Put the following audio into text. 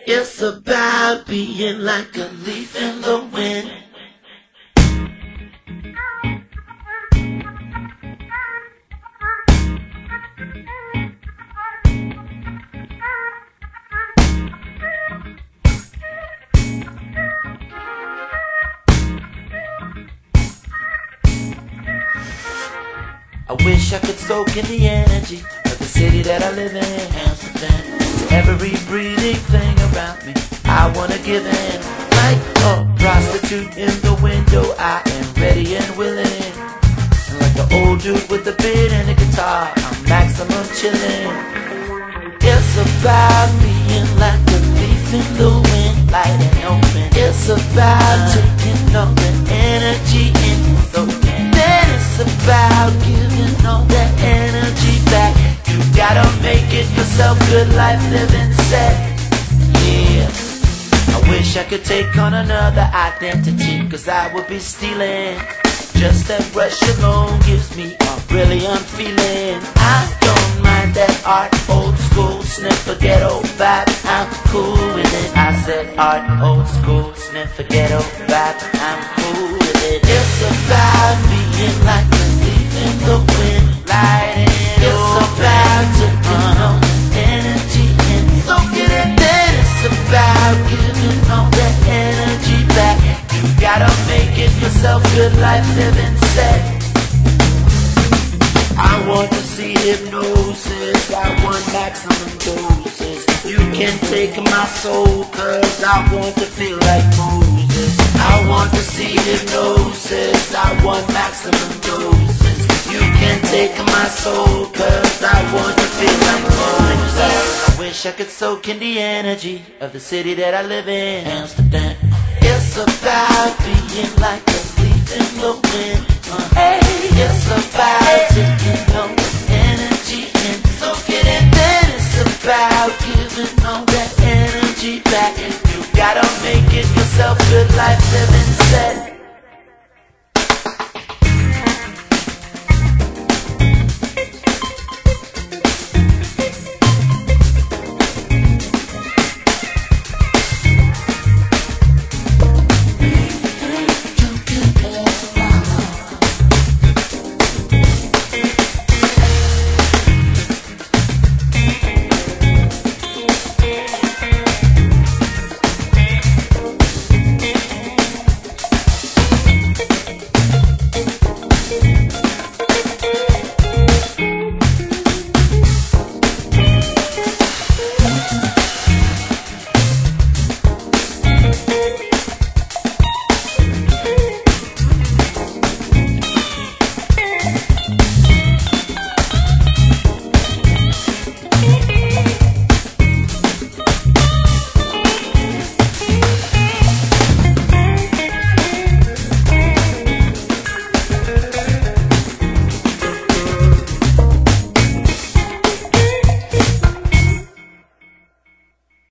It's about being like a leaf in the wind. I wish I could soak in the energy of the city that I live in, Amsterdam. To every breathing thing around me, I wanna give in. Like a prostitute in the window, I am ready and willing. And like the old dude with the beard and the guitar, I'm maximum chillin'. It's about being like a leaf in the wind, light and open. It's about taking all the energy in, soaking. Then it's about giving all that energy back. You gotta make it yourself, good life living set. Yeah, I wish I could take on another identity, cause I would be stealing. Just that rush alone gives me a brilliant feeling. I don't mind that art, old school, sniffer ghetto vibe, I'm cool with it. I said art, old school, sniffer ghetto vibe, I'm cool with it. It's about being like a leaf in the wind, lighting it. It's about taking all the energy and soaking it. Then it's about giving all that energy back. You gotta make it yourself, good life living set. I want to see hypnosis, I want maximum doses. You can take my soul, cause I want to feel like Moses. I want to see hypnosis, I want maximum doses. You can take my soul, cause I want to feel like Moses. I wish I could soak in the energy of the city that I live in, Amsterdam. It's about being like a leaf in the wind. Hey, it's about taking all the energy and soaking it. Then it's about giving all that energy back. You gotta make it yourself, good life living set.